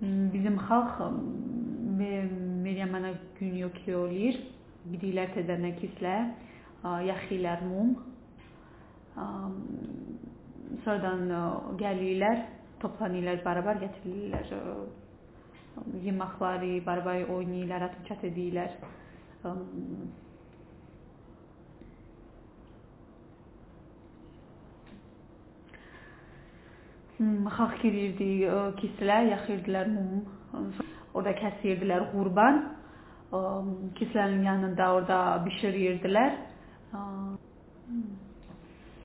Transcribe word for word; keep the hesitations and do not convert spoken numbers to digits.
Bizim xalq Meryem ana gün yoxlayır. Gidirlər təzədən kislə, yaxıyırlar mum. Sonradan gəlirlər, toplanırlar, barabar gətirirlər. Yeməkləri, barabar oynayırlar, atışat edirlər. Xalq girirdi kislə, yaxıyırdılar mum. Orada kəsirdilər qurban. Kislərin yanında orada bişirirdilər.